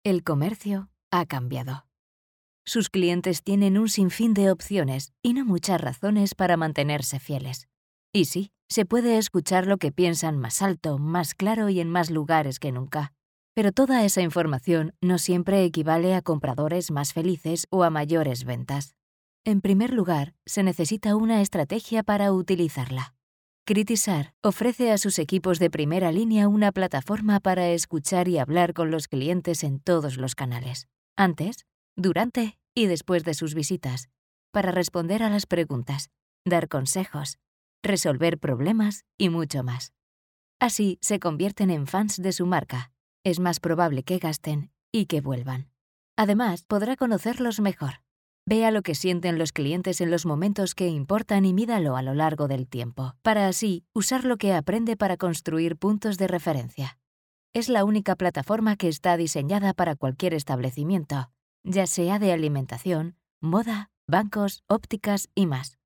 El comercio ha cambiado. Sus clientes tienen un sinfín de opciones y no muchas razones para mantenerse fieles. Y sí, se puede escuchar lo que piensan más alto, más claro y en más lugares que nunca. Pero toda esa información no siempre equivale a compradores más felices o a mayores ventas. En primer lugar, se necesita una estrategia para utilizarla. Critisar ofrece a sus equipos de primera línea una plataforma para escuchar y hablar con los clientes en todos los canales, antes, durante y después de sus visitas, para responder a las preguntas, dar consejos, resolver problemas y mucho más. Así se convierten en fans de su marca. Es más probable que gasten y que vuelvan. Además, podrá conocerlos mejor. Vea lo que sienten los clientes en los momentos que importan y mídalo a lo largo del tiempo, para así usar lo que aprende para construir puntos de referencia. Es la única plataforma que está diseñada para cualquier establecimiento, ya sea de alimentación, moda, bancos, ópticas y más.